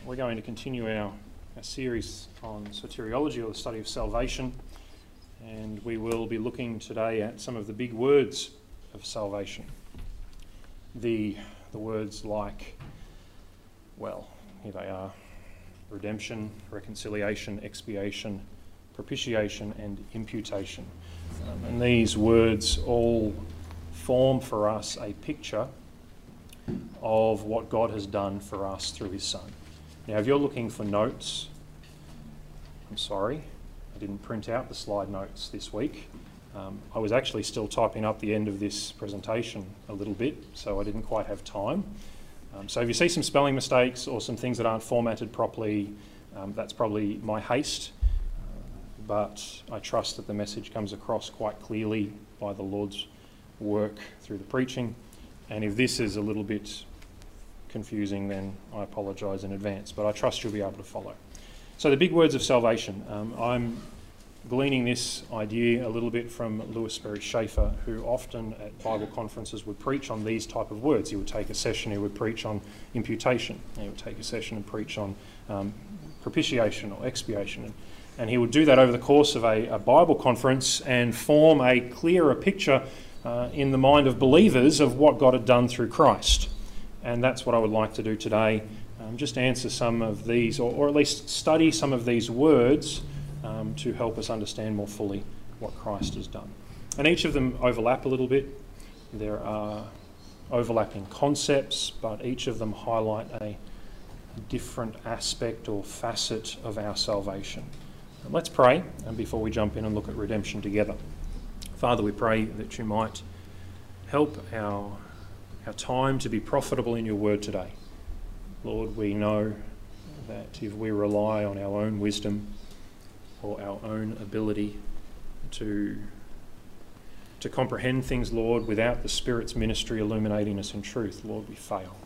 We're going to continue our series on soteriology, or the study of salvation, and we will be looking today at some of the big words of salvation. The words like, well, here they are: redemption, reconciliation, expiation, propitiation, and imputation. And these words all form for us a picture of what God has done for us through his Son. Now, if you're looking for notes, I'm sorry, I didn't print out the slide notes this week. I was actually still typing up the end of this presentation a little bit, so I didn't quite have time. So if you see some spelling mistakes or some things that aren't formatted properly, that's probably my haste. But I trust that the message comes across quite clearly by the Lord's work through the preaching. And if this is a little bit confusing, then I apologise in advance, but I trust you'll be able to follow. So the big words of salvation. I'm gleaning this idea a little bit from Louis Sperry Schaeffer, who often at Bible conferences would preach on these type of words. He would take a session, he would preach on imputation. He would take a session and preach on propitiation or expiation. And he would do that over the course of a Bible conference and form a clearer picture in the mind of believers of what God had done through Christ. And that's what I would like to do today, just answer some of these, or at least study some of these words to help us understand more fully what Christ has done. And each of them overlap a little bit. There are overlapping concepts, but each of them highlight a different aspect or facet of our salvation. And let's pray before we jump in and look at redemption together. Father, we pray that you might help our time to be profitable in your word today. Lord, we know that if we rely on our own wisdom or our own ability to comprehend things, Lord, without the Spirit's ministry illuminating us in truth, Lord, we fail.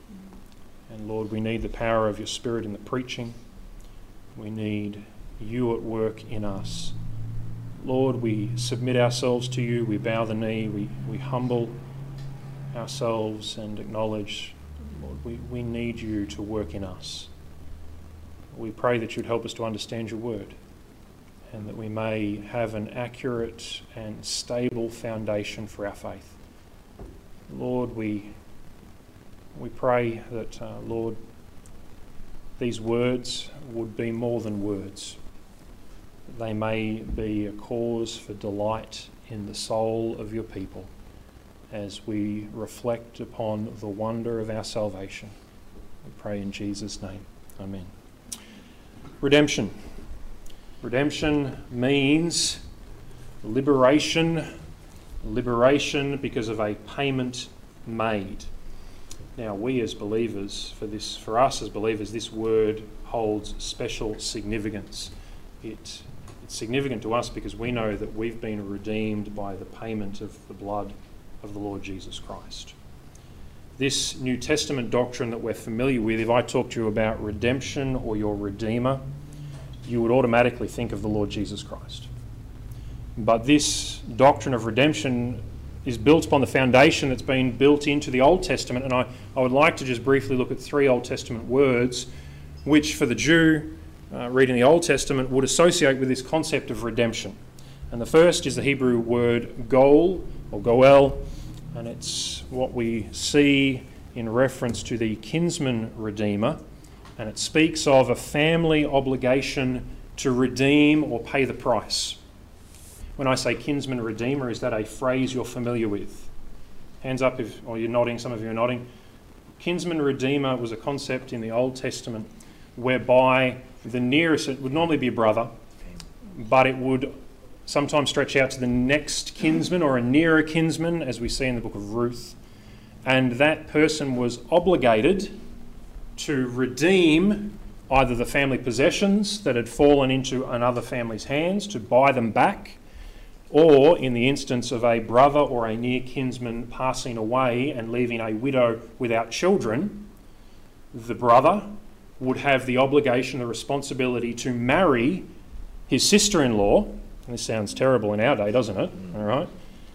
And Lord, we need the power of your Spirit in the preaching. We need you at work in us. Lord, we submit ourselves to you, we bow the knee, we humble ourselves and acknowledge, Lord, we need you to work in us. We pray that you'd help us to understand your word, and that we may have an accurate and stable foundation for our faith. Lord, we pray that, Lord, these words would be more than words. They may be a cause for delight in the soul of your people as we reflect upon the wonder of our salvation. We pray in Jesus' name. Amen. Redemption. Redemption means liberation. Liberation because of a payment made. Now, we as believers, for us as believers, this word holds special significance. It's significant to us because we know that we've been redeemed by the payment of the blood of the Lord Jesus Christ. This New Testament doctrine that we're familiar with, if I talk to you about redemption or your Redeemer, you would automatically think of the Lord Jesus Christ. But this doctrine of redemption is built upon the foundation that's been built into the Old Testament, and I would like to just briefly look at 3 Old Testament words which for the Jew reading the Old Testament would associate with this concept of redemption. And the first is the Hebrew word goal, or goel, and it's what we see in reference to the kinsman redeemer, and it speaks of a family obligation to redeem or pay the price. When I say kinsman redeemer, is that a phrase you're familiar with? Hands up or you're nodding, some of you are nodding. Kinsman redeemer was a concept in the Old Testament whereby the nearest, it would normally be a brother, but it would sometimes stretch out to the next kinsman or a nearer kinsman, as we see in the book of Ruth. And that person was obligated to redeem either the family possessions that had fallen into another family's hands, to buy them back, or in the instance of a brother or a near kinsman passing away and leaving a widow without children, the brother would have the obligation, the responsibility to marry his sister-in-law. This sounds terrible in our day, doesn't it? All right.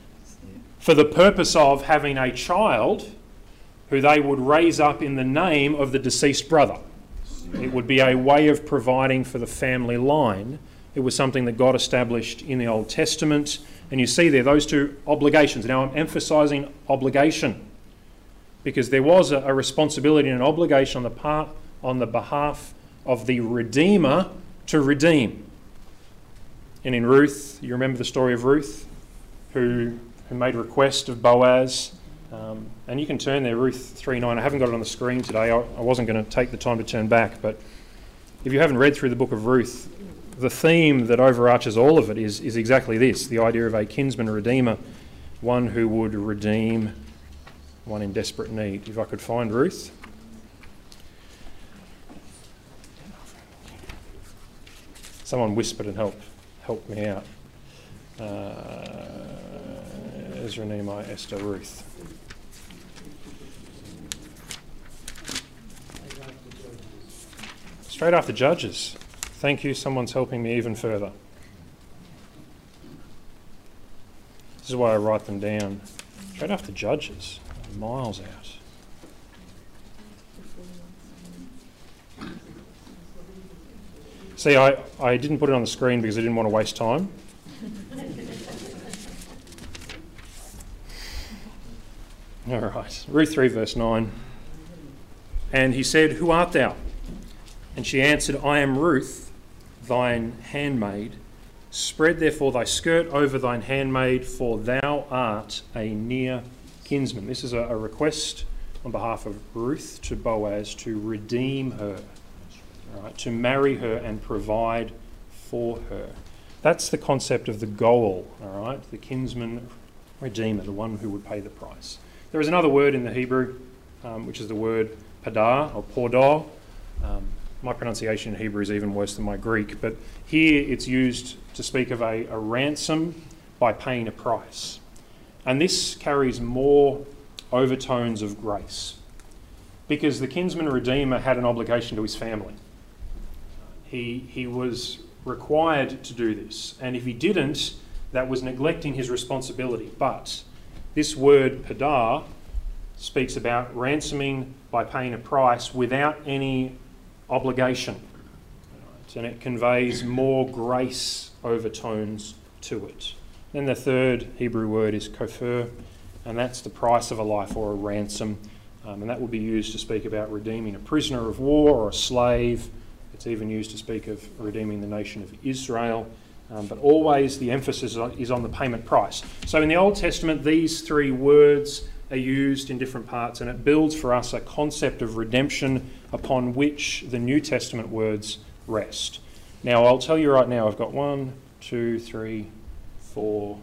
For the purpose of having a child who they would raise up in the name of the deceased brother. It would be a way of providing for the family line. It was something that God established in the Old Testament. And you see there those two obligations. Now I'm emphasising obligation because there was a responsibility and an obligation on the behalf of the Redeemer to redeem. And in Ruth, you remember the story of Ruth, who made request of Boaz. And you can turn there, Ruth 3:9. I haven't got it on the screen today. I wasn't going to take the time to turn back. But if you haven't read through the book of Ruth, the theme that overarches all of it is exactly this, the idea of a kinsman redeemer, one who would redeem one in desperate need. If I could find Ruth. Someone whispered and helped me out. Ezra, Nehemiah, Esther, Ruth. Straight after Judges. Thank you, someone's helping me even further. This is why I write them down. Straight after Judges, miles out. See, I didn't put it on the screen because I didn't want to waste time. All right, Ruth 3 verse 9. And he said, "Who art thou?" And she answered, "I am Ruth, thine handmaid. Spread therefore thy skirt over thine handmaid, for thou art a near kinsman." This is a request on behalf of Ruth to Boaz to redeem her, right, to marry her and provide for her. That's the concept of the goal, all right, the kinsman redeemer, the one who would pay the price. There is another word in the Hebrew, which is the word padah or pordah. My pronunciation in Hebrew is even worse than my Greek, but here it's used to speak of a ransom by paying a price. And this carries more overtones of grace because the kinsman redeemer had an obligation to his family. He was required to do this, and if he didn't, that was neglecting his responsibility. But this word padah speaks about ransoming by paying a price without any obligation, and it conveys more grace overtones to it. Then the third Hebrew word is kofar, and that's the price of a life or a ransom, and that would be used to speak about redeeming a prisoner of war or a slave. It's even used to speak of redeeming the nation of Israel, but always the emphasis is on the payment price. So in the Old Testament, these three words are used in different parts, and it builds for us a concept of redemption upon which the New Testament words rest. Now, I'll tell you right now, I've got 1, 2, 3, 4,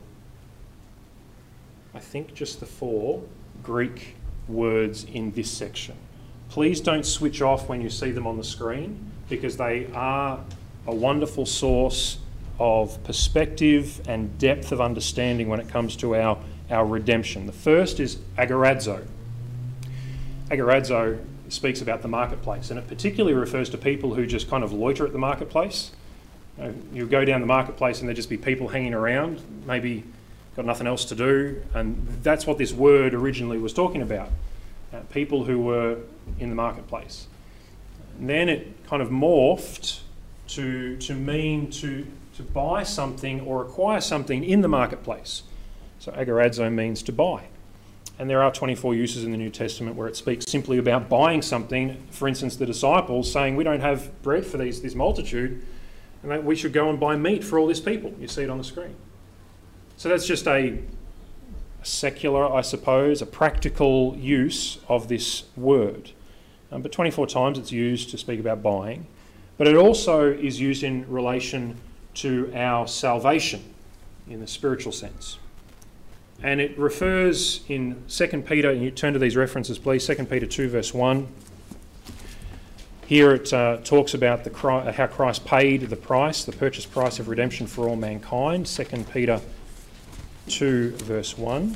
I think just the 4 Greek words in this section. Please don't switch off when you see them on the screen, because they are a wonderful source of perspective and depth of understanding when it comes to our redemption. The first is agorazo. Agorazo speaks about the marketplace, and it particularly refers to people who just kind of loiter at the marketplace. You go down the marketplace and there'd just be people hanging around, maybe got nothing else to do, and that's what this word originally was talking about, people who were in the marketplace. And then it kind of morphed to mean to buy something or acquire something in the marketplace. So agorazo means to buy. And there are 24 uses in the New Testament where it speaks simply about buying something. For instance, the disciples saying, we don't have bread for this multitude, and that we should go and buy meat for all this people. You see it on the screen. So that's just a secular, I suppose, a practical use of this word. But 24 times it's used to speak about buying. But it also is used in relation to our salvation in the spiritual sense. And it refers in 2 Peter, and you turn to these references please, 2 Peter 2 verse 1. Here it talks about how Christ paid the price, the purchase price of redemption for all mankind. 2 Peter 2 verse 1.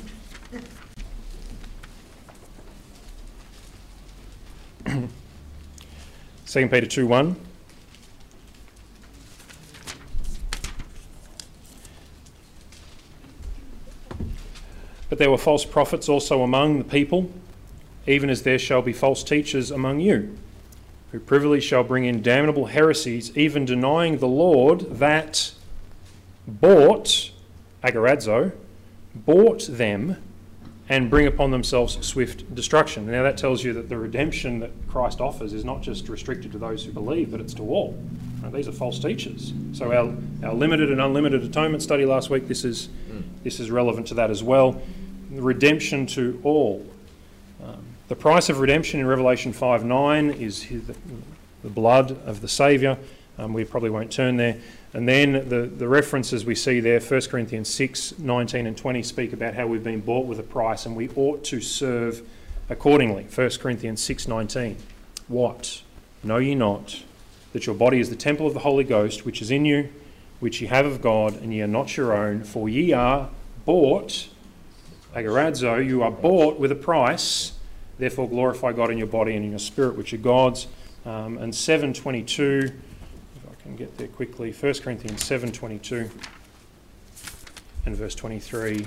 Second Peter 2:1. But there were false prophets also among the people, even as there shall be false teachers among you, who privily shall bring in damnable heresies, even denying the Lord that bought, agorazo, bought them, and bring upon themselves swift destruction. Now that tells you that the redemption that Christ offers is not just restricted to those who believe, but it's to all. Right? These are false teachers. So our limited and unlimited atonement study last week, this is relevant to that as well. Redemption to all. The price of redemption in Revelation 5:9 is the blood of the Saviour. We probably won't turn there. And then the references we see there, 1 Corinthians 6:19 and 20, speak about how we've been bought with a price and we ought to serve accordingly. 1 Corinthians 6:19. What? Know ye not that your body is the temple of the Holy Ghost, which is in you, which ye have of God, and ye are not your own, for ye are bought, agorazo, you are bought with a price. Therefore glorify God in your body and in your spirit, which are God's. And 7:22, if I can get there quickly, 1 Corinthians 7:22 and verse 23.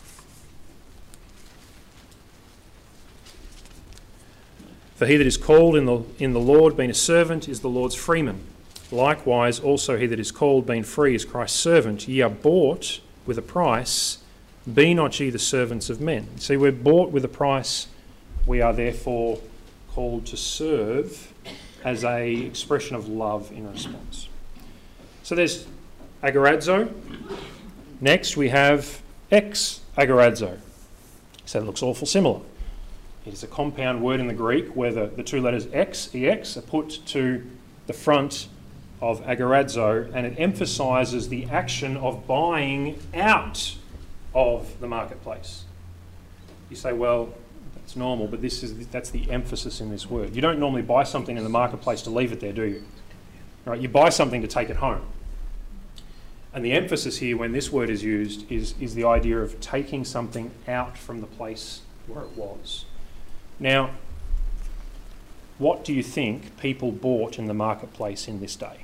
For he that is called in the Lord, being a servant, is the Lord's freeman. Likewise, also he that is called, being free, is Christ's servant. Ye are bought with a price. Be not ye the servants of men. See, we're bought with a price. We are therefore called to serve as a expression of love in response. So there's agorazo. Next we have ex agorazo. So it looks awful similar. It is a compound word in the Greek where the two letters ex, ex, are put to the front of agorazo, and it emphasises the action of buying out of the marketplace. You say, well, that's normal, but that's the emphasis in this word. You don't normally buy something in the marketplace to leave it there, do you? Right? You buy something to take it home. And the emphasis here, when this word is used, is the idea of taking something out from the place where it was. Now, what do you think people bought in the marketplace in this day?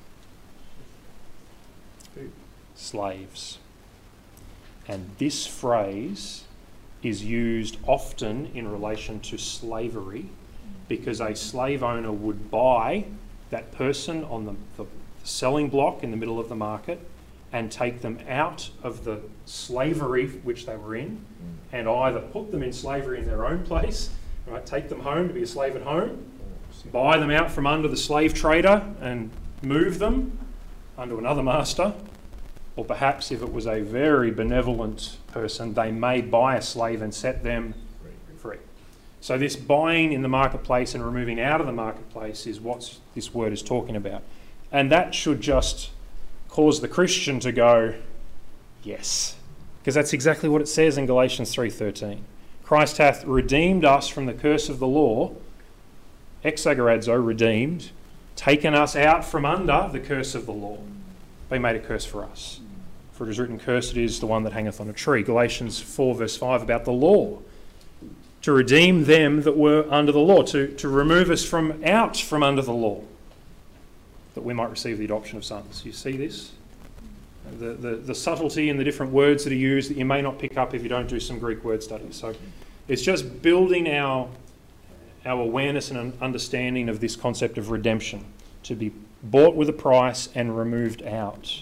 Slaves. And this phrase is used often in relation to slavery, because a slave owner would buy that person on the selling block in the middle of the market and take them out of the slavery which they were in, and either put them in slavery in their own place, right, take them home to be a slave at home, buy them out from under the slave trader and move them under another master, or perhaps if it was a very benevolent person, they may buy a slave and set them free. So this buying in the marketplace and removing out of the marketplace is what this word is talking about. And that should just cause the Christian to go, yes, because that's exactly what it says in Galatians 3:13. Christ hath redeemed us from the curse of the law, ex agorazo, redeemed, taken us out from under the curse of the law. They made a curse for us. For it is written, cursed is the one that hangeth on a tree. Galatians 4 verse 5 about the law. To redeem them that were under the law, to remove us from out from under the law, that we might receive the adoption of sons. You see this? The subtlety in the different words that are used that you may not pick up if you don't do some Greek word studies. So it's just building our awareness and understanding of this concept of redemption, to be bought with a price and removed out.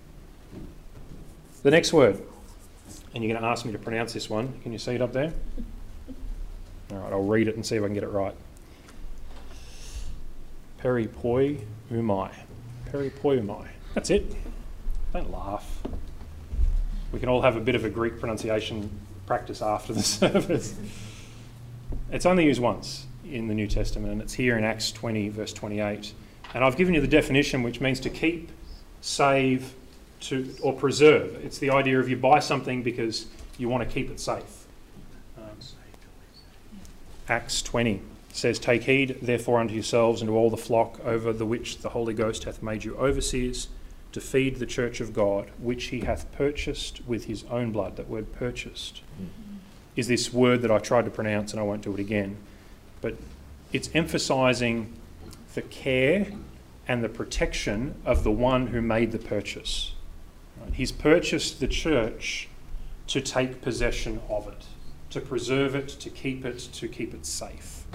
The next word, and you're going to ask me to pronounce this one. Can you see it up there? All right, I'll read it and see if I can get it right. Peripoiumai. Peripoiumai. That's it. Don't laugh. We can all have a bit of a Greek pronunciation practice after the service. It's only used once in the New Testament, and it's here in Acts 20, verse 28. And I've given you the definition, which means to keep, save, or preserve. It's the idea of you buy something because you want to keep it safe. Acts 20 says, take heed therefore unto yourselves and to all the flock over the which the Holy Ghost hath made you overseers, to feed the church of God, which he hath purchased with his own blood. That word purchased is this word that I tried to pronounce, and I won't do it again. But it's emphasising the care and the protection of the one who made the purchase. Right? He's purchased the church to take possession of it, to preserve it, to keep it safe.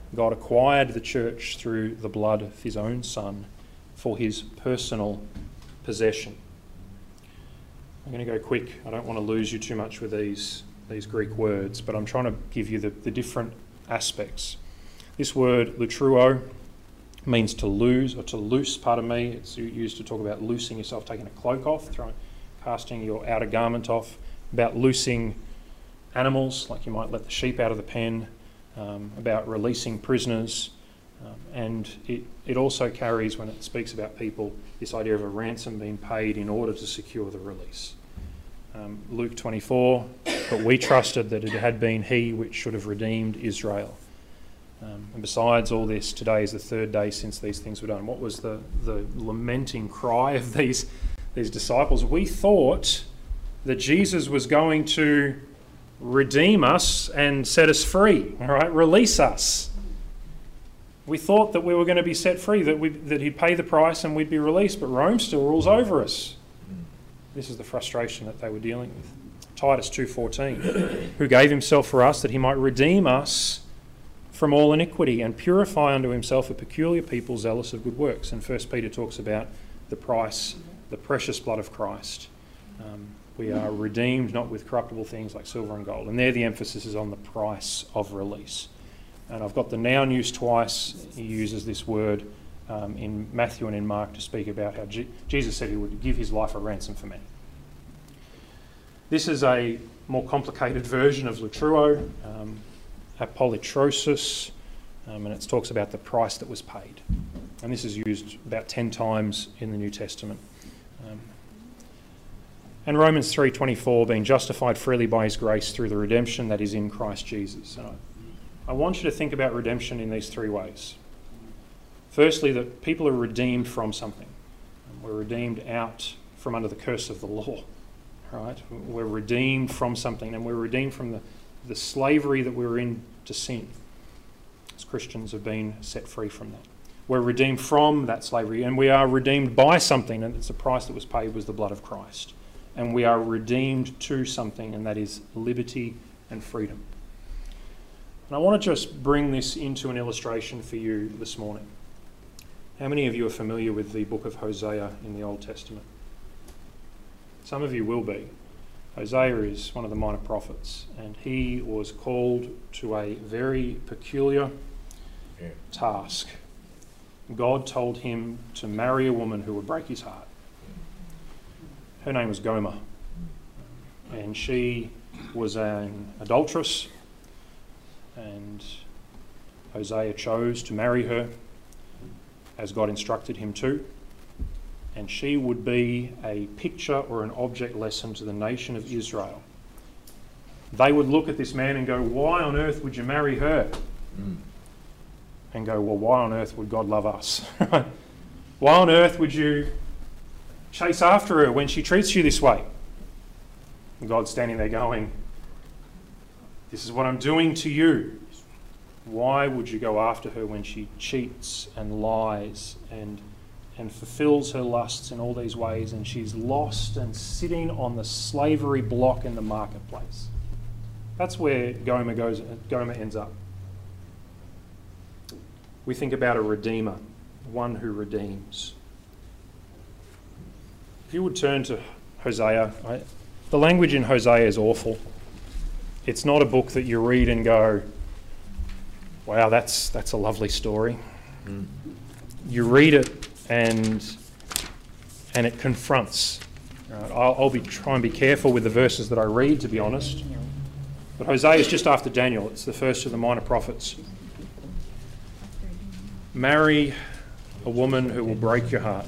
God acquired the church through the blood of his own Son for his personal possession. I'm going to go quick. I don't want to lose you too much with these Greek words, but I'm trying to give you the different aspects. This word, lutruo, means to lose or to loose, pardon me. It's used to talk about loosing yourself, taking a cloak off, casting your outer garment off, about loosing animals, like you might let the sheep out of the pen, about releasing prisoners, and it also carries, when it speaks about people, this idea of a ransom being paid in order to secure the release. Luke 24, but we trusted that it had been he which should have redeemed Israel. And besides all this, today is the third day since these things were done. What was the lamenting cry of these disciples? We thought that Jesus was going to redeem us and set us free, all right, release us. We thought that we were going to be set free, that he'd pay the price and we'd be released, but Rome still rules over us. This is the frustration that they were dealing with. Titus 2:14, who gave himself for us that he might redeem us from all iniquity and purify unto himself a peculiar people zealous of good works. And 1 Peter talks about the price, the precious blood of Christ. We are redeemed not with corruptible things like silver and gold. And there the emphasis is on the price of release. And I've got the noun used twice. He uses this word in Matthew and in Mark to speak about how Jesus said he would give his life a ransom for many. This is a more complicated version of lutruo, apolytrosis, and it talks about the price that was paid. And this is used about 10 times in the New Testament. And Romans 3:24, being justified freely by his grace through the redemption that is in Christ Jesus. And I want you to think about redemption in these three ways. Firstly, that people are redeemed from something. We're redeemed out from under the curse of the law. Right? We're redeemed from something, and we're redeemed from the slavery that we were in to sin. As Christians have been set free from that. We're redeemed from that slavery, and we are redeemed by something, and it's the price that was paid was the blood of Christ. And we are redeemed to something, and that is liberty and freedom. And I want to just bring this into an illustration for you this morning. How many of you are familiar with the book of Hosea in the Old Testament? Some of you will be. Hosea is one of the minor prophets, and he was called to a very peculiar task. God told him to marry a woman who would break his heart. Her name was Gomer, and she was an adulteress, and Hosea chose to marry her as God instructed him to, and she would be a picture or an object lesson to the nation of Israel. They would look at this man and go, why on earth would you marry her? And go, well, why on earth would God love us? Why on earth would you chase after her when she treats you this way? And God's standing there going, this is what I'm doing to you. Why would you go after her when she cheats and lies and fulfills her lusts in all these ways, and she's lost and sitting on the slavery block in the marketplace? That's where Gomer ends up. We think about a redeemer, one who redeems. If you would turn to Hosea, the language in Hosea is awful. It's not a book that you read and go, wow, that's a lovely story. You read it and it confronts. I'll try and be careful with the verses that I read, to be honest. But Hosea is just after Daniel. It's the first of the minor prophets. Marry a woman who will break your heart.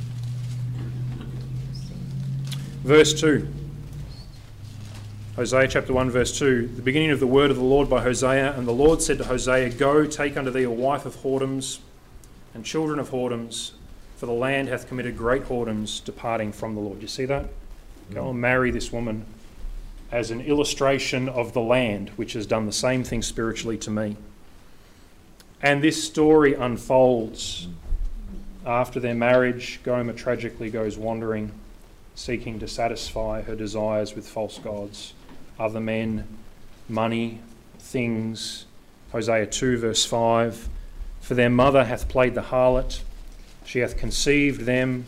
Verse 2. Hosea chapter 1 verse 2. The beginning of the word of the Lord by Hosea. And the Lord said to Hosea, go, take unto thee a wife of whoredoms and children of whoredoms, for the land hath committed great whoredoms, departing from the Lord. You see that? Go and marry this woman as an illustration of the land, which has done the same thing spiritually to me. And this story unfolds. After their marriage, Gomer tragically goes wandering, seeking to satisfy her desires with false gods, other men, money, things, Hosea 2 verse 5, for their mother hath played the harlot, she hath conceived them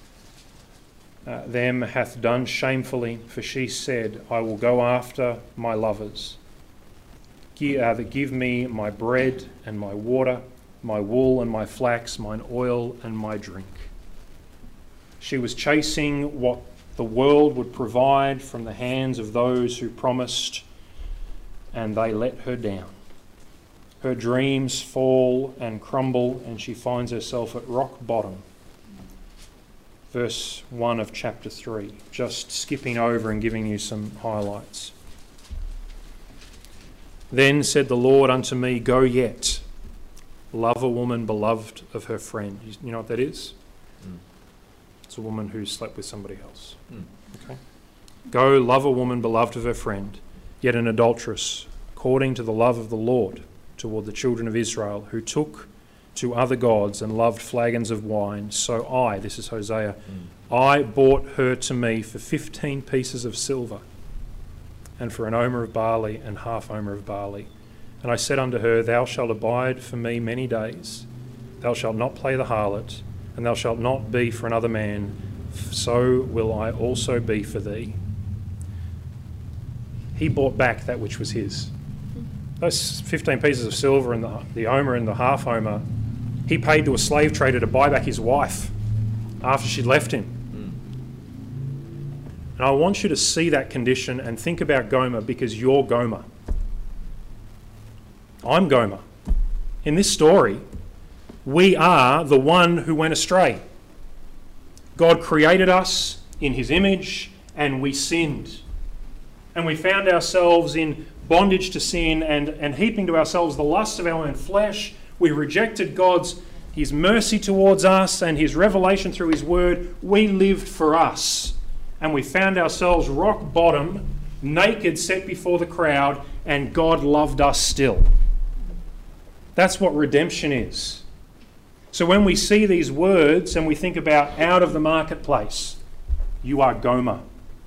hath done shamefully, for she said, I will go after my lovers. Give me my bread and my water, my wool and my flax, mine oil and my drink. She was chasing what the world would provide from the hands of those who promised, and they let her down. Her dreams fall and crumble, and she finds herself at rock bottom. Verse 1 of chapter 3, just skipping over and giving you some highlights. Then said the Lord unto me, go yet, love a woman beloved of her friend. You know what that is? It's a woman who slept with somebody else. Okay. Go, love a woman beloved of her friend, yet an adulteress, according to the love of the Lord toward the children of Israel, who took to other gods and loved flagons of wine. So I, this is Hosea, I bought her to me for 15 pieces of silver, and for an omer of barley and half omer of barley. And I said unto her, thou shalt abide for me many days. Thou shalt not play the harlot, and thou shalt not be for another man. So will I also be for thee. He bought back that which was his. Those 15 pieces of silver and the omer and the half omer, he paid to a slave trader to buy back his wife after she'd left him. And I want you to see that condition and think about Gomer, because you're Gomer. I'm Gomer. In this story, we are the one who went astray. God created us in his image and we sinned. And we found ourselves in bondage to sin and heaping to ourselves the lust of our own flesh. We rejected his mercy towards us and his revelation through his word. We lived for us. And we found ourselves rock bottom, naked, set before the crowd, and God loved us still. That's what redemption is. So when we see these words and we think about out of the marketplace, you are Gomer.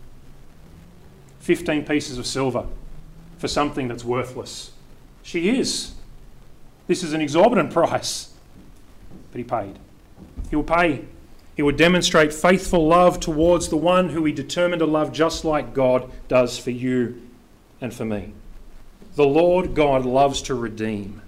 15 pieces of silver for something that's worthless. She is. This is an exorbitant price. But he paid. He will pay. He would demonstrate faithful love towards the one who he determined to love just like God does for you and for me. The Lord God loves to redeem.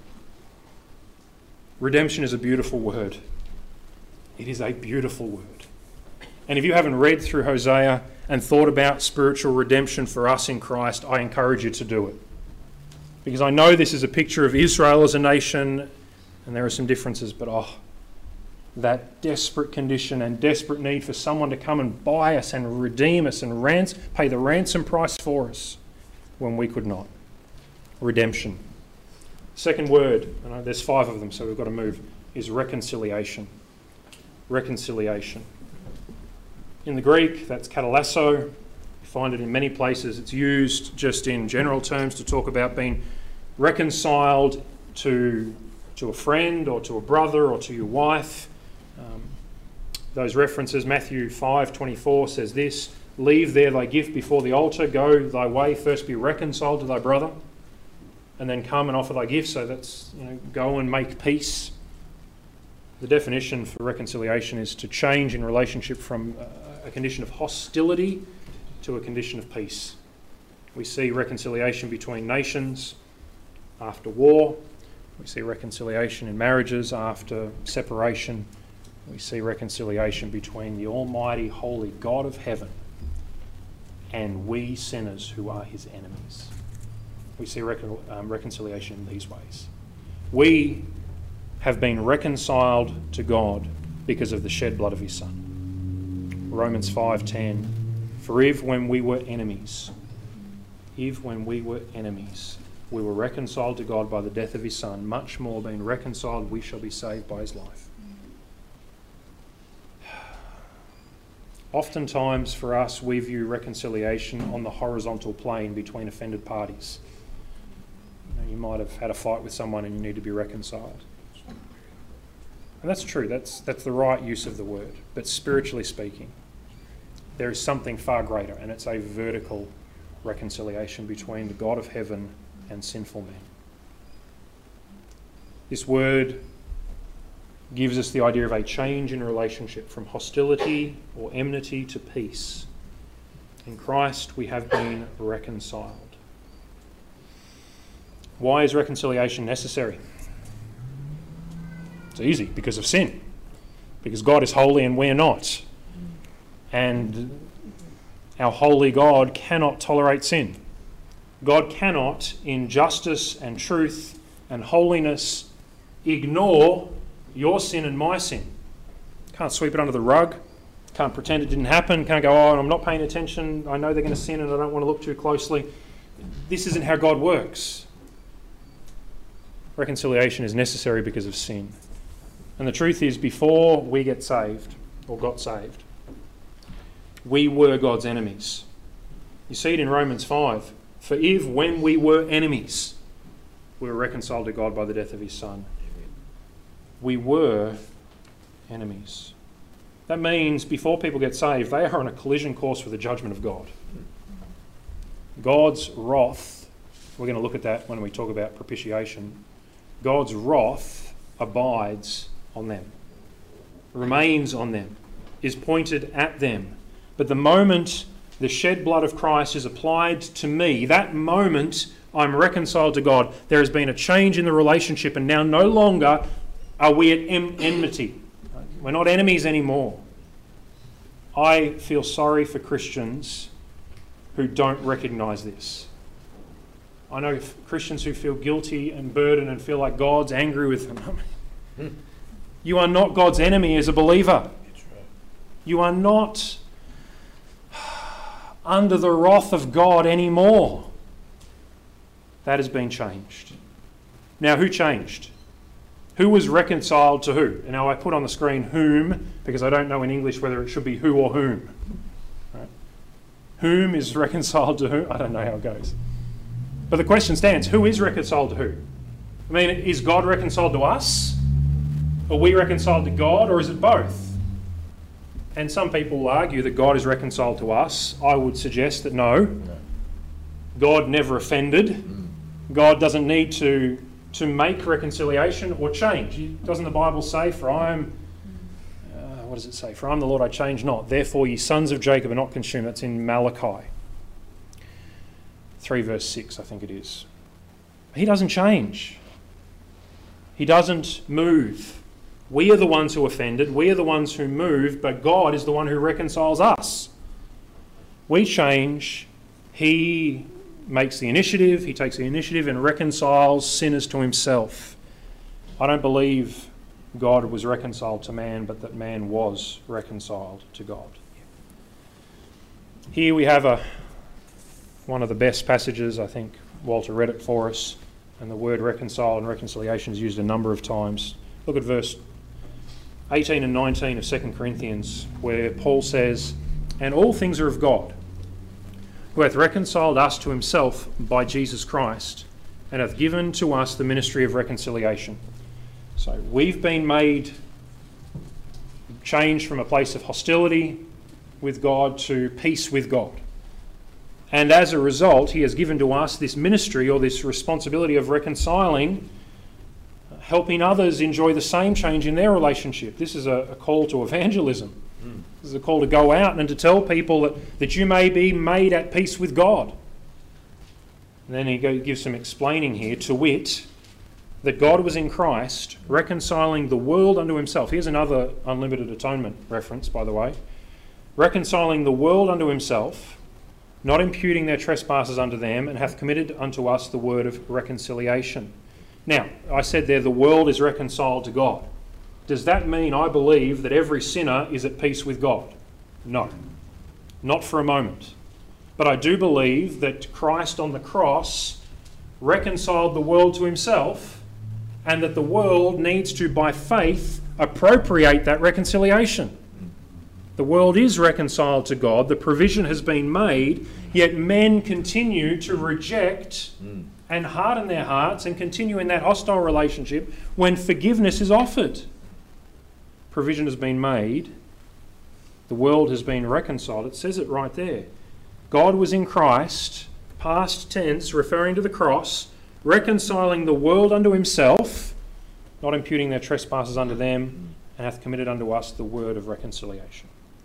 Redemption is a beautiful word. It is a beautiful word. And if you haven't read through Hosea and thought about spiritual redemption for us in Christ, I encourage you to do it. Because I know this is a picture of Israel as a nation, and there are some differences, but that desperate condition and desperate need for someone to come and buy us and redeem us and pay the ransom price for us when we could not. Redemption. Second word, and there's 5 of them, so we've got to move, is reconciliation. Reconciliation. In the Greek, that's katalasso. You find it in many places. It's used just in general terms to talk about being reconciled to a friend or to a brother or to your wife. Those references, Matthew 5:24 says this, leave there thy gift before the altar, go thy way, first be reconciled to thy brother, and then come and offer thy gift. So that's, go and make peace. The definition for reconciliation is to change in relationship from a condition of hostility to a condition of peace. We see reconciliation between nations after war. We see reconciliation in marriages after separation. We see reconciliation between the almighty, holy God of heaven and we sinners who are his enemies. We see reconciliation in these ways. We have been reconciled to God because of the shed blood of his Son. Romans 5:10, for if when we were enemies, we were reconciled to God by the death of his Son, much more being reconciled we shall be saved by his life. Oftentimes for us, we view reconciliation on the horizontal plane between offended parties. You might have had a fight with someone and you need to be reconciled. And that's true, that's the right use of the word. But spiritually speaking, there is something far greater, and it's a vertical reconciliation between the God of heaven and sinful men. This word gives us the idea of a change in relationship from hostility or enmity to peace. In Christ we have been reconciled. Why is reconciliation necessary? It's easy, because of sin. Because God is holy and we're not. And our holy God cannot tolerate sin. God cannot, in justice and truth and holiness, ignore your sin and my sin. Can't sweep it under the rug. Can't pretend it didn't happen. Can't go, oh, I'm not paying attention. I know they're going to sin and I don't want to look too closely. This isn't how God works. Reconciliation is necessary because of sin. And the truth is, before we get saved, or got saved, we were God's enemies. You see it in Romans 5. For if, when we were enemies, we were reconciled to God by the death of his Son. We were enemies. That means before people get saved, they are on a collision course with the judgment of God. God's wrath, we're going to look at that when we talk about propitiation. God's wrath abides on them, remains on them, is pointed at them. But the moment the shed blood of Christ is applied to me, that moment I'm reconciled to God. There has been a change in the relationship, and now no longer are we at enmity. We're not enemies anymore. I feel sorry for Christians who don't recognise this. I know Christians who feel guilty and burdened and feel like God's angry with them. You are not God's enemy as a believer. You are not under the wrath of God anymore. That has been changed. Now, who changed? Who was reconciled to who? And now I put on the screen whom, because I don't know in English whether it should be who or whom. Right? Whom is reconciled to whom? I don't know how it goes. But the question stands, who is reconciled to who? I mean, is God reconciled to us? Are we reconciled to God, or is it both? And some people will argue that God is reconciled to us. I would suggest that no. God never offended. God doesn't need to make reconciliation or change. Doesn't the Bible say, for I am, what does it say? For I am the Lord, I change not. Therefore ye sons of Jacob are not consumed. That's in Malachi 3 verse 6, I think it is. He doesn't change. He doesn't move. We are the ones who offended. We are the ones who move, but God is the one who reconciles us. We change. He makes the initiative. He takes the initiative and reconciles sinners to himself. I don't believe God was reconciled to man, but that man was reconciled to God. Here we have one of the best passages. I think Walter read it for us, and the word reconcile and reconciliation is used a number of times. Look at verse 18 and 19 of 2 Corinthians, where Paul says, and all things are of God, who hath reconciled us to himself by Jesus Christ, and hath given to us the ministry of reconciliation. So we've been made, changed from a place of hostility with God to peace with God. And as a result, he has given to us this ministry or this responsibility of reconciling, helping others enjoy the same change in their relationship. This is a call to evangelism. This is a call to go out and to tell people that you may be made at peace with God. And then he gives some explaining here, to wit, that God was in Christ reconciling the world unto himself. Here's another unlimited atonement reference, by the way. Reconciling the world unto himself, not imputing their trespasses unto them, and hath committed unto us the word of reconciliation. Now, I said there the world is reconciled to God. Does that mean I believe that every sinner is at peace with God? No, not for a moment. But I do believe that Christ on the cross reconciled the world to himself, and that the world needs to, by faith, appropriate that reconciliation. The world is reconciled to God, the provision has been made, yet men continue to reject and harden their hearts and continue in that hostile relationship when forgiveness is offered. Provision has been made, the world has been reconciled. It says it right there. God was in Christ, past tense, referring to the cross, reconciling the world unto himself, not imputing their trespasses unto them, and hath committed unto us the word of reconciliation.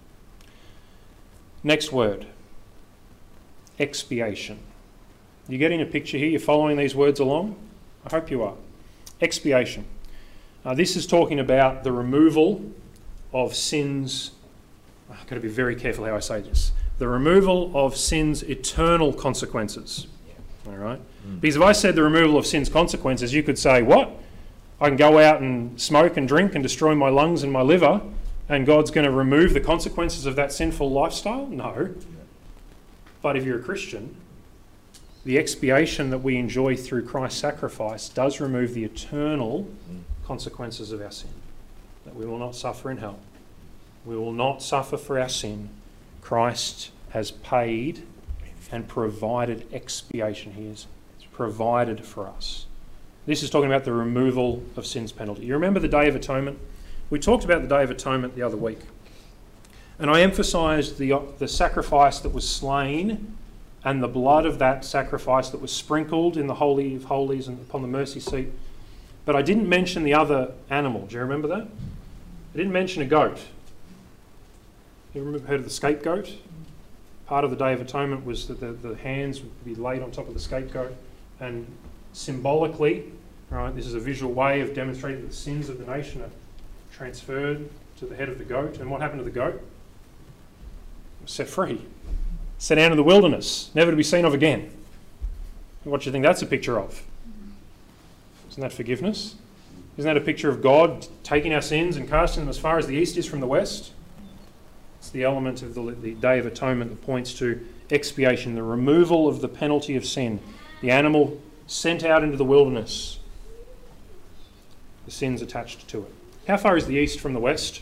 Next word, expiation. You getting a picture here? You're following these words along? I hope you are. Expiation. This is talking about the removal of sins. I've got to be very careful how I say this. The removal of sin's eternal consequences. All right? Because if I said the removal of sin's consequences, you could say, what? I can go out and smoke and drink and destroy my lungs and my liver, and God's going to remove the consequences of that sinful lifestyle? No. But if you're a Christian, the expiation that we enjoy through Christ's sacrifice does remove the eternal consequences of our sin. That we will not suffer in hell. We will not suffer for our sin. Christ has paid and provided expiation. He has provided for us. This is talking about the removal of sin's penalty. You remember the Day of Atonement? We talked about the Day of Atonement the other week. And I emphasised the sacrifice that was slain and the blood of that sacrifice that was sprinkled in the Holy of Holies and upon the mercy seat. But I didn't mention the other animal. Do you remember that? I didn't mention a goat. You heard of the scapegoat? Part of the Day of Atonement was that the hands would be laid on top of the scapegoat, and symbolically, right, this is a visual way of demonstrating that the sins of the nation are transferred to the head of the goat. And what happened to the goat? It was set free. Set out in the wilderness, never to be seen of again. What do you think that's a picture of? Isn't that forgiveness? Isn't that a picture of God taking our sins and casting them as far as the east is from the west? It's the element of the Day of Atonement that points to expiation, the removal of the penalty of sin. The animal sent out into the wilderness, the sins attached to it. How far is the east from the west?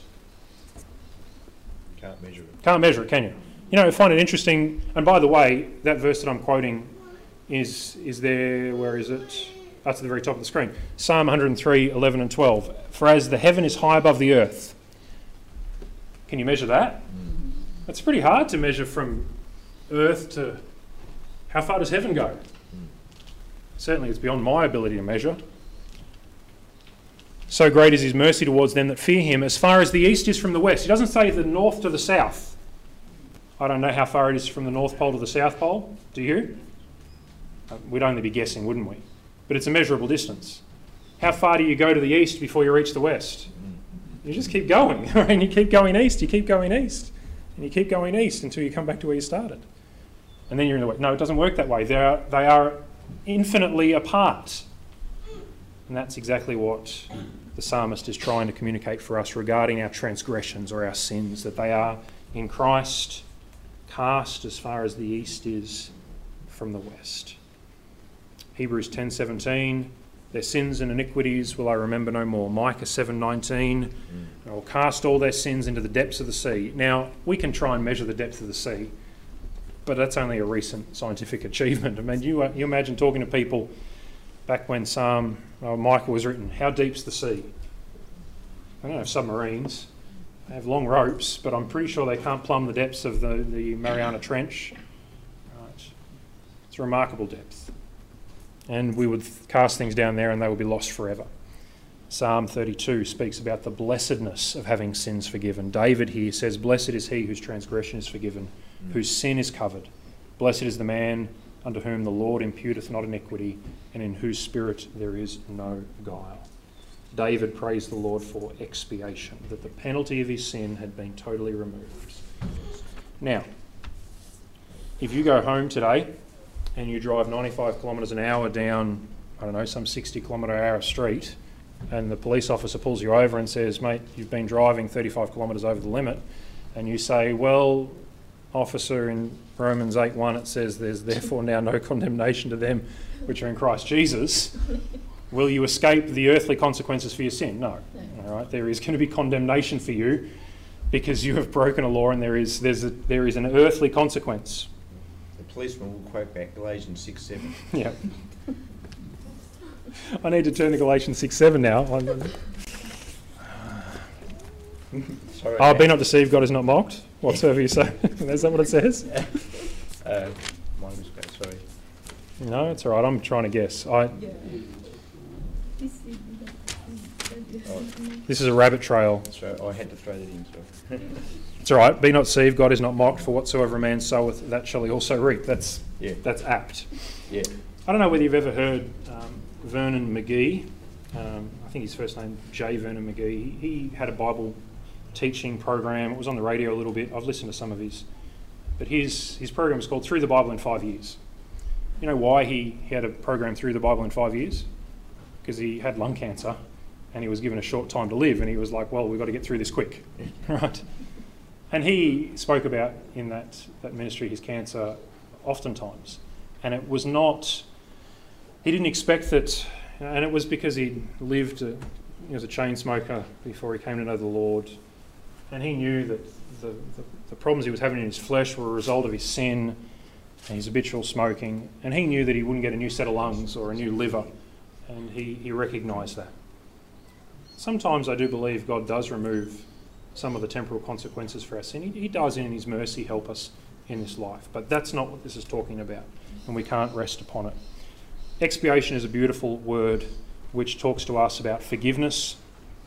Can't measure it. Can't measure it, can you? You know, I find it interesting, and by the way, that verse that I'm quoting is there, where is it? That's at the very top of the screen. Psalm 103, 11 and 12. For as the heaven is high above the earth. Can you measure that? It's pretty hard to measure from earth to... How far does heaven go? Certainly it's beyond my ability to measure. So great is his mercy towards them that fear him, as far as the east is from the west. He doesn't say the north to the south. I don't know how far it is from the North Pole to the South Pole. Do you? We'd only be guessing, wouldn't we? But it's a measurable distance. How far do you go to the east before you reach the west? You just keep going, and you keep going east, you keep going east, and you keep going east until you come back to where you started. And then you're in the west. No, it doesn't work that way. They are infinitely apart. And that's exactly what the psalmist is trying to communicate for us regarding our transgressions or our sins, that they are in Christ cast as far as the east is from the west. Hebrews 10:17, their sins and iniquities will I remember no more. Micah 7:19, I will cast all their sins into the depths of the sea. Now, we can try and measure the depth of the sea, but that's only a recent scientific achievement. I mean, you imagine talking to people back when Micah was written, how deep's the sea? They don't have submarines. They have long ropes, but I'm pretty sure they can't plumb the depths of the Mariana Trench. Right. It's a remarkable depth. And we would cast things down there and they would be lost forever. Psalm 32 speaks about the blessedness of having sins forgiven. David here says, blessed is he whose transgression is forgiven, whose sin is covered. Blessed is the man unto whom the Lord imputeth not iniquity, and in whose spirit there is no guile. David praised the Lord for expiation, that the penalty of his sin had been totally removed. Now, if you go home today and you drive 95 kilometres an hour down, I don't know, some 60 kilometre hour street, and the police officer pulls you over and says, mate, you've been driving 35 kilometres over the limit, and you say, well, officer, in Romans 8:1 it says there's therefore now no condemnation to them which are in Christ Jesus. Will you escape the earthly consequences for your sin? No. All right, there is going to be condemnation for you because you have broken a law, and there is an earthly consequence. The policeman will quote back Galatians 6:7. Yeah. I need to turn to Galatians 6:7 now. Sorry, be not deceived, God is not mocked. Whatsoever you say. Is that what it says? My mistake, sorry. No, it's all right. I'm trying to guess. Oh, This is a rabbit trail. so I had to throw that in, sorry. It's all right. Be not deceived. God is not mocked. For whatsoever a man soweth, that shall he also reap. That's apt. Yeah. I don't know whether you've ever heard Vernon McGee. I think his first name J. Vernon McGee. He had a Bible teaching program. It was on the radio a little bit. I've listened to some of his. But his program was called Through the Bible in 5 Years. You know why he had a program Through the Bible in 5 years? Because he had lung cancer and he was given a short time to live, and he was like, well, we've got to get through this quick. Right? And he spoke about in that ministry his cancer oftentimes. And it was not, he didn't expect that, and it was because he lived as a chain smoker before he came to know the Lord. And he knew that the problems he was having in his flesh were a result of his sin and his habitual smoking. And he knew that he wouldn't get a new set of lungs or a new liver. And he recognised that. Sometimes I do believe God does remove some of the temporal consequences for our sin. He does in his mercy help us in this life. But that's not what this is talking about, and we can't rest upon it. Expiation is a beautiful word which talks to us about forgiveness.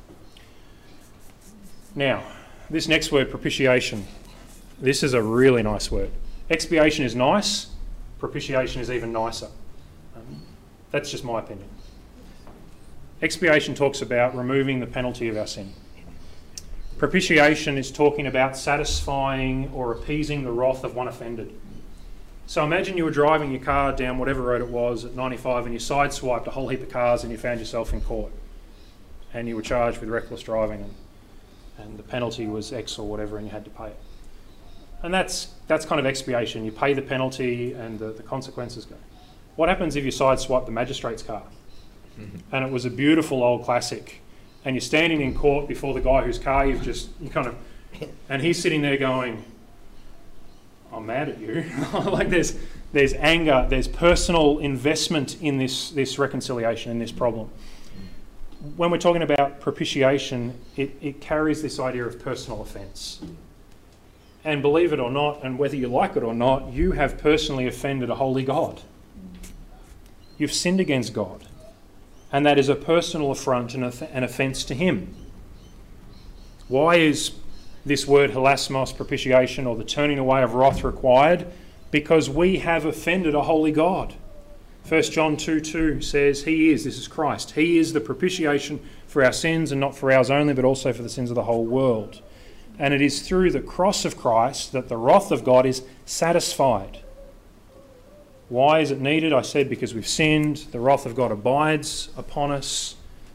Now, this next word, propitiation, this is a really nice word. Expiation is nice, propitiation is even nicer. That's just my opinion. Expiation talks about removing the penalty of our sin. Propitiation is talking about satisfying or appeasing the wrath of one offended. So imagine you were driving your car down whatever road it was at 95 and you sideswiped a whole heap of cars and you found yourself in court and you were charged with reckless driving and the penalty was X or whatever and you had to pay it. And that's kind of expiation. You pay the penalty and the consequences go. What happens if you sideswipe the magistrate's car? And it was a beautiful old classic, and you're standing in court before the guy whose car and he's sitting there going, I'm mad at you. Like there's anger, there's personal investment in this reconciliation, in this problem. When we're talking about propitiation, it carries this idea of personal offence. And believe it or not, and whether you like it or not, you have personally offended a holy God. You've sinned against God. And that is a personal affront and an offence to him. Why is this word hilasmos, propitiation, or the turning away of wrath required? Because we have offended a holy God. 1 John 2:2 says, this is Christ, he is the propitiation for our sins, and not for ours only, but also for the sins of the whole world. And it is through the cross of Christ that the wrath of God is satisfied. Why is it needed? I said because we've sinned. The wrath of God abides upon us.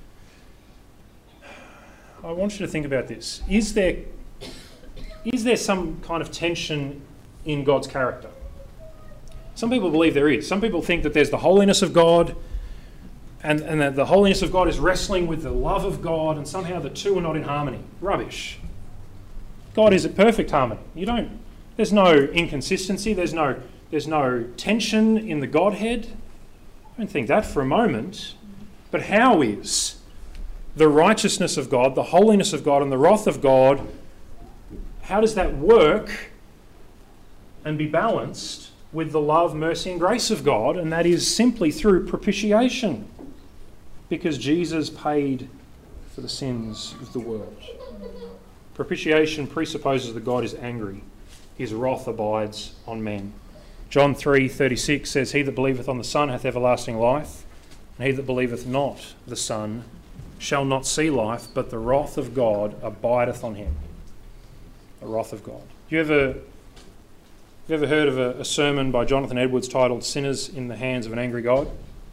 I want you to think about this. Is there some kind of tension in God's character? Some people believe there is. Some people think that there's the holiness of God and that the holiness of God is wrestling with the love of God and somehow the two are not in harmony. Rubbish. God is at perfect harmony. There's no inconsistency. There's no tension in the Godhead. I don't think that for a moment. But how is the righteousness of God, the holiness of God, and the wrath of God, how does that work and be balanced with the love, mercy, and grace of God? And that is simply through propitiation, because Jesus paid for the sins of the world. Propitiation presupposes that God is angry. His wrath abides on men. John 3:36 says, he that believeth on the Son hath everlasting life, and he that believeth not the Son shall not see life, but the wrath of God abideth on him. The wrath of God. Have you ever heard of a sermon by Jonathan Edwards titled Sinners in the Hands of an Angry God?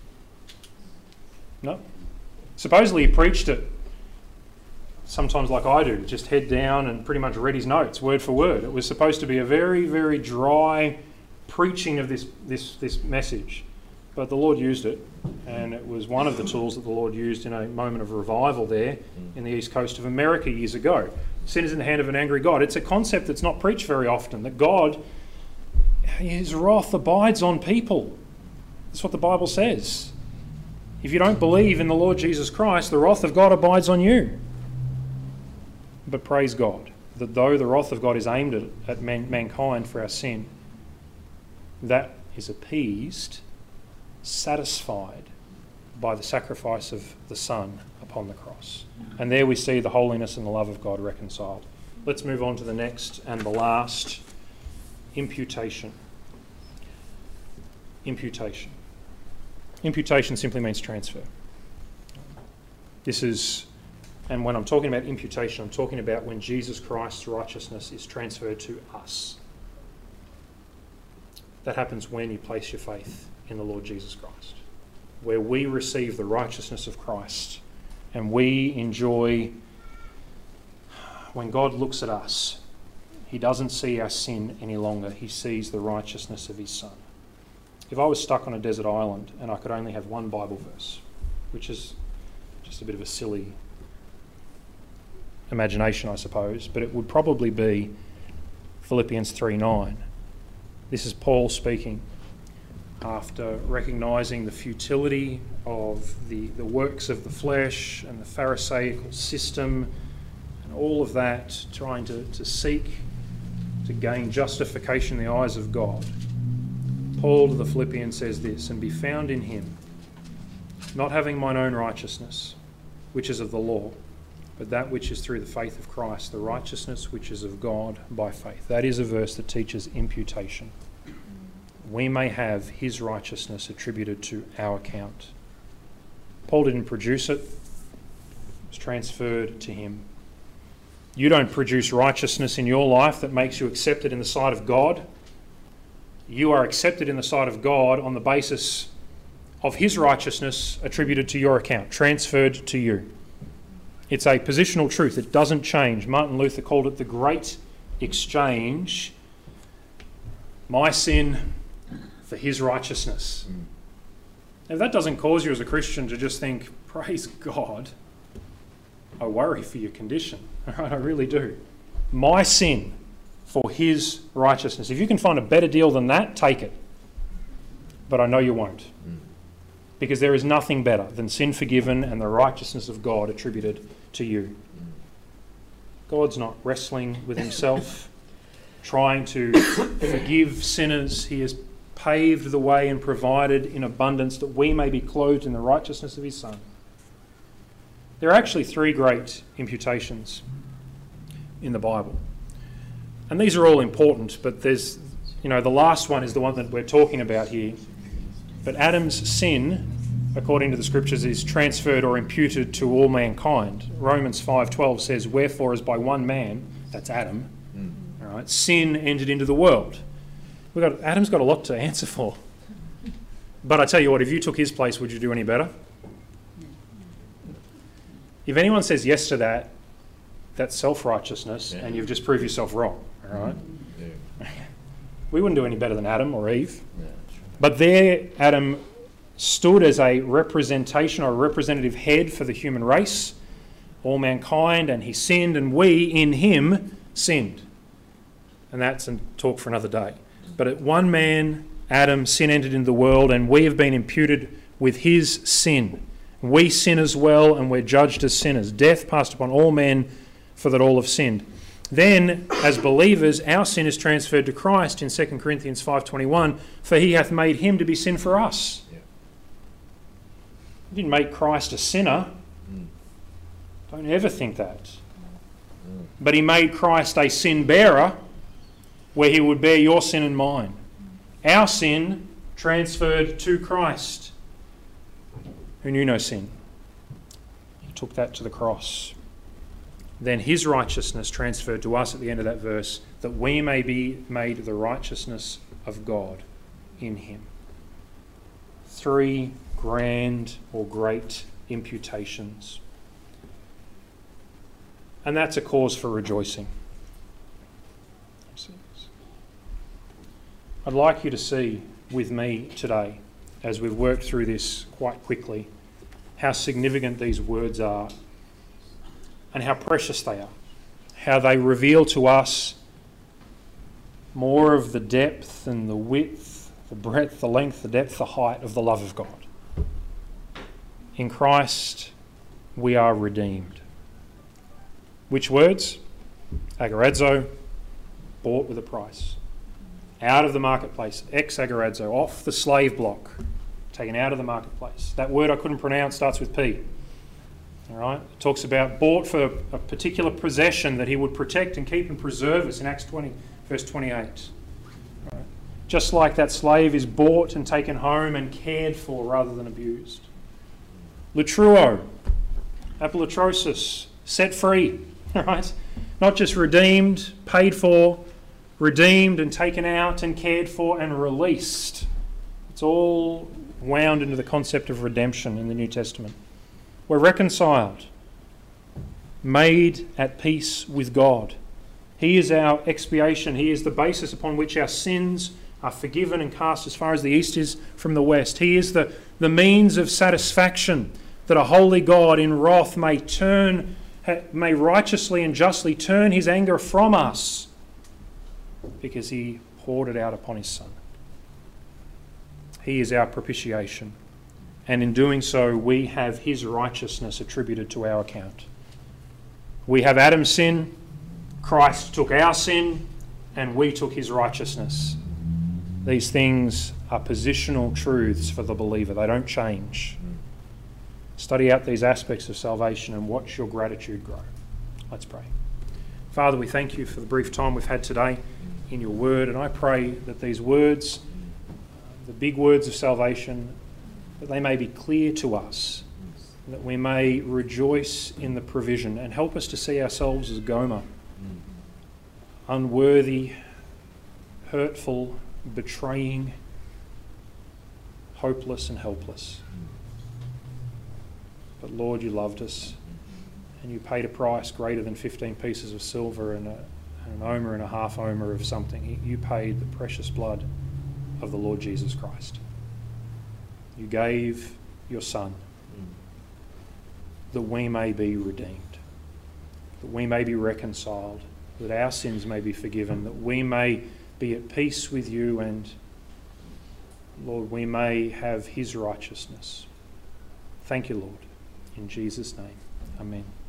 No? Supposedly he preached it sometimes like I do, just head down and pretty much read his notes word for word. It was supposed to be a very, very dry preaching of this message, but the Lord used it, and it was one of the tools that the Lord used in a moment of revival there in the east coast of America years ago. Sinners in the hand of an angry God. It's a concept that's not preached very often, that God, his wrath abides on people. That's what the Bible says. If you don't believe in the Lord Jesus Christ, the wrath of God abides on you. But praise God that though the wrath of God is aimed at mankind for our sin, that is appeased, satisfied by the sacrifice of the Son upon the cross. And there we see the holiness and the love of God reconciled. Let's move on to the next and the last, imputation. Imputation. Imputation simply means transfer. This is, and when I'm talking about imputation, I'm talking about when Jesus Christ's righteousness is transferred to us. That happens when you place your faith in the Lord Jesus Christ, where we receive the righteousness of Christ and we enjoy, when God looks at us, he doesn't see our sin any longer. He sees the righteousness of his Son. If I was stuck on a desert island and I could only have one Bible verse, which is just a bit of a silly imagination, I suppose, but it would probably be Philippians 3:9. This is Paul speaking after recognising the futility of the works of the flesh and the Pharisaical system and all of that, trying to seek to gain justification in the eyes of God. Paul to the Philippians says this, "And be found in him, not having mine own righteousness, which is of the law, but that which is through the faith of Christ, the righteousness which is of God by faith." That is a verse that teaches imputation. We may have his righteousness attributed to our account. Paul didn't produce it. It was transferred to him. You don't produce righteousness in your life that makes you accepted in the sight of God. You are accepted in the sight of God on the basis of his righteousness attributed to your account, transferred to you. It's a positional truth. It doesn't change. Martin Luther called it the great exchange. My sin for his righteousness. If that doesn't cause you as a Christian to just think, praise God, I worry for your condition. I really do. My sin for his righteousness. If you can find a better deal than that, take it. But I know you won't. Because there is nothing better than sin forgiven and the righteousness of God attributed to you. God's not wrestling with himself, trying to forgive sinners. He has paved the way and provided in abundance that we may be clothed in the righteousness of his Son. There are actually three great imputations in the Bible. And these are all important, but there's, the last one is the one that we're talking about here. But Adam's sin, according to the scriptures, is transferred or imputed to all mankind. Romans 5:12 says, "Wherefore as by one man," that's Adam, all right, "sin entered into the world." Adam's got a lot to answer for. But I tell you what, if you took his place, would you do any better? If anyone says yes to that, that's self-righteousness, and you've just proved yourself wrong. All right? Yeah. We wouldn't do any better than Adam or Eve. Yeah, sure. But there, Adam stood as a representation or a representative head for the human race, all mankind, and he sinned, and we in him sinned. And that's a talk for another day. But at one man, Adam, sin entered into the world, and we have been imputed with his sin. We sin as well, and we're judged as sinners. Death passed upon all men, for that all have sinned. Then, as believers, our sin is transferred to Christ in 2 Corinthians 5:21, "For he hath made him to be sin for us." Yeah. He didn't make Christ a sinner. Don't ever think that. But he made Christ a sin bearer, where he would bear your sin and mine. Our sin transferred to Christ, who knew no sin. He took that to the cross. Then his righteousness transferred to us at the end of that verse, that we may be made the righteousness of God in him. Three grand or great imputations. And that's a cause for rejoicing. I'd like you to see with me today, as we've worked through this quite quickly, how significant these words are and how precious they are, how they reveal to us more of the depth and the width, the breadth, the length, the depth, the height of the love of God. In Christ, we are redeemed. Which words? Agorazo, bought with a price. Out of the marketplace, ex agorazo, off the slave block, taken out of the marketplace. That word I couldn't pronounce starts with P. All right? It talks about bought for a particular possession that he would protect and keep and preserve us in Acts 20, verse 28. All right? Just like that slave is bought and taken home and cared for rather than abused. Latruo, apolutrosis, set free. All right? Not just redeemed, paid for, redeemed and taken out and cared for and released. It's all wound into the concept of redemption in the New Testament. We're reconciled, made at peace with God. He is our expiation. He is the basis upon which our sins are forgiven and cast as far as the east is from the west. He is the means of satisfaction that a holy God in wrath may righteously and justly turn his anger from us because he poured it out upon his Son. He is our propitiation. And in doing so, we have his righteousness attributed to our account. We have Adam's sin, Christ took our sin, and we took his righteousness. These things are positional truths for the believer. They don't change. Study out these aspects of salvation and watch your gratitude grow. Let's pray. Father, we thank you for the brief time we've had today in your word, and I pray that these words, the big words of salvation, that they may be clear to us, that we may rejoice in the provision and help us to see ourselves as Gomer, unworthy, hurtful, betraying, hopeless and helpless. But Lord, you loved us and you paid a price greater than 15 pieces of silver and an omer and a half omer of something. You paid the precious blood of the Lord Jesus Christ. You gave your Son that we may be redeemed, that we may be reconciled, that our sins may be forgiven, that we may be at peace with you, and Lord, we may have his righteousness. Thank you, Lord. In Jesus' name, amen.